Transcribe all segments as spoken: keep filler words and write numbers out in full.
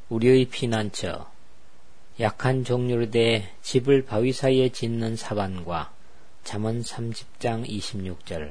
우리의 피난처. 약한 종류로 대해 집을 바위 사이에 짓는 사반과 잠언 삼십 장 이십육 절.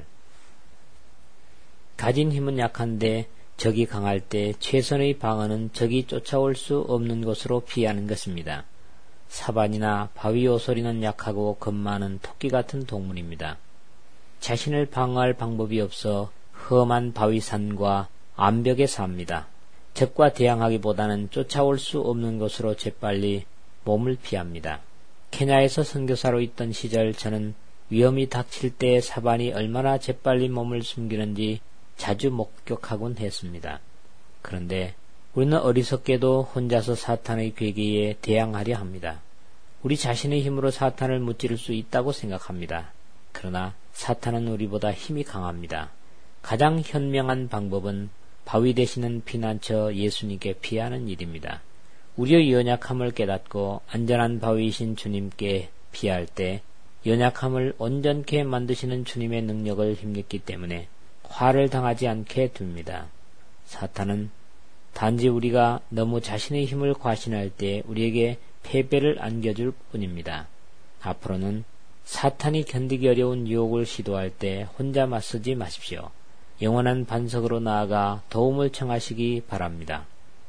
가진 힘은 약한데 적이 강할 때 최선의 방어는 적이 쫓아올 수 없는 곳으로 피하는 것입니다. 사반이나 바위 오소리는 약하고 겁 많은 토끼 같은 동물입니다. 자신을 방어할 방법이 없어 험한 바위산과 암벽에 삽니다. 적과 대항하기보다는 쫓아올 수 없는 곳으로 재빨리 몸을 피합니다. 케냐에서 선교사로 있던 시절 저는 위험이 닥칠 때 사반이 얼마나 재빨리 몸을 숨기는지 자주 목격하곤 했습니다. 그런데 우리는 어리석게도 혼자서 사탄의 괴계에 대항하려 합니다. 우리 자신의 힘으로 사탄을 무찌를 수 있다고 생각합니다. 그러나 사탄은 우리보다 힘이 강합니다. 가장 현명한 방법은 바위 되시는 피난처 예수님께 피하는 일입니다. 우리의 연약함을 깨닫고 안전한 바위이신 주님께 피할 때 연약함을 온전케 만드시는 주님의 능력을 힘입기 때문에 화를 당하지 않게 됩니다. 사탄은 단지 우리가 너무 자신의 힘을 과신할 때 우리에게 패배를 안겨줄 뿐입니다. 앞으로는 사탄이 견디기 어려운 유혹을 시도할 때 혼자 맞서지 마십시오. 영원한 반석으로 나아가 도움을 청하시기 바랍니다.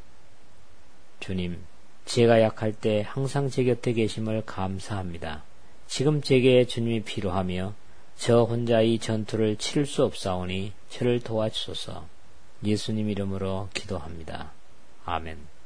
주님, 제가 약할 때 항상 제 곁에 계심을 감사합니다. 지금 제게 주님이 필요하며 저 혼자 이 전투를 치를 수 없사오니 저를 도와주소서. 예수님 이름으로 기도합니다. 아멘.